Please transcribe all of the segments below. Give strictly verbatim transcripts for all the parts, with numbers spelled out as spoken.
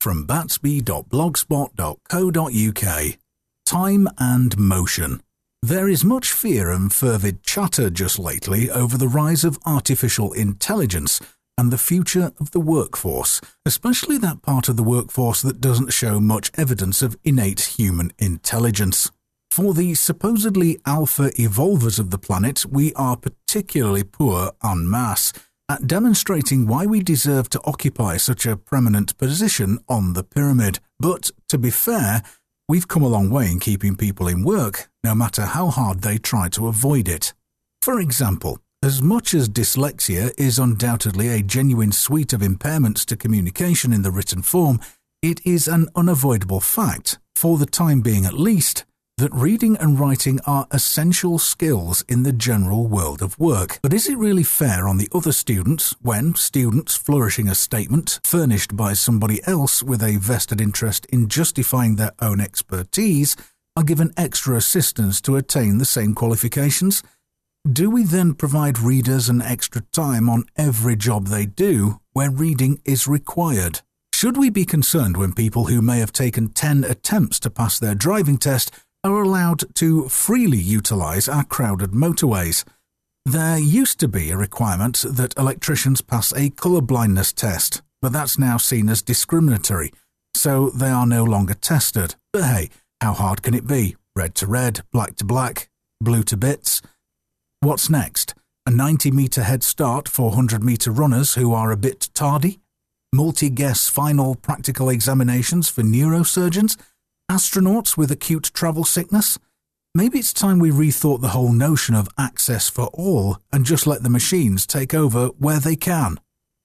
from batsby dot blogspot dot co dot uk. Time and motion. There is much fear and fervid chatter just lately over the rise of artificial intelligence and the future of the workforce, especially that part of the workforce that doesn't show much evidence of innate human intelligence. For the supposedly alpha evolvers of the planet, we are particularly poor en masse at demonstrating why we deserve to occupy such a prominent position on the pyramid. But, to be fair, we've come a long way in keeping people in work, no matter how hard they try to avoid it. For example, as much as dyslexia is undoubtedly a genuine suite of impairments to communication in the written form, it is an unavoidable fact, for the time being at least, that reading and writing are essential skills in the general world of work. But is it really fair on the other students when students flourishing a statement furnished by somebody else with a vested interest in justifying their own expertise are given extra assistance to attain the same qualifications? Do we then provide readers an extra time on every job they do where reading is required? Should we be concerned when people who may have taken ten attempts to pass their driving test are allowed to freely utilise our crowded motorways? There used to be a requirement that electricians pass a colour blindness test, but that's now seen as discriminatory, so they are no longer tested. But hey, how hard can it be? Red to red, black to black, blue to bits. What's next? A ninety metre head start for one hundred metre runners who are a bit tardy? Multi-guess final practical examinations for neurosurgeons? Astronauts with acute travel sickness? Maybe it's time we rethought the whole notion of access for all and just let the machines take over where they can.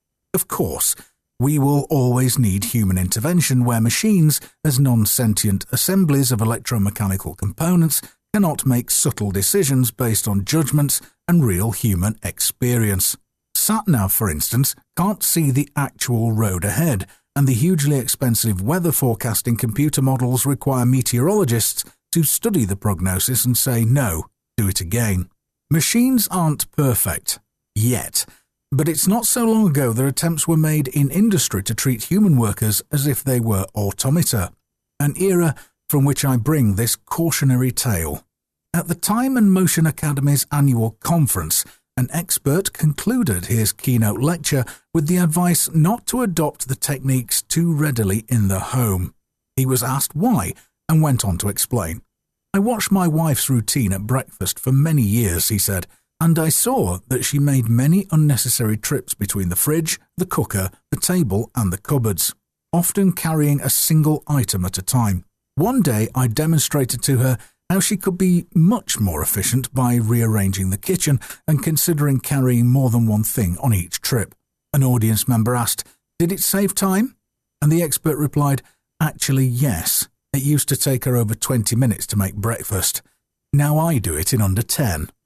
Of course, we will always need human intervention where machines, as non-sentient assemblies of electromechanical components, cannot make subtle decisions based on judgments and real human experience. SatNav, for instance, can't see the actual road ahead, and the hugely expensive weather forecasting computer models require meteorologists to study the prognosis and say, no, do it again. Machines aren't perfect. Yet. But it's not so long ago that attempts were made in industry to treat human workers as if they were automata, an era from which I bring this cautionary tale. At the Time and Motion Academy's annual conference, an expert concluded his keynote lecture with the advice not to adopt the techniques too readily in the home. He was asked why and went on to explain. I watched my wife's routine at breakfast for many years, he said, and I saw that she made many unnecessary trips between the fridge, the cooker, the table and the cupboards, often carrying a single item at a time. One day I demonstrated to her how she could be much more efficient by rearranging the kitchen and considering carrying more than one thing on each trip. An audience member asked, "Did it save time?" And the expert replied, "Actually, yes. It used to take her over twenty minutes to make breakfast. Now I do it in under ten.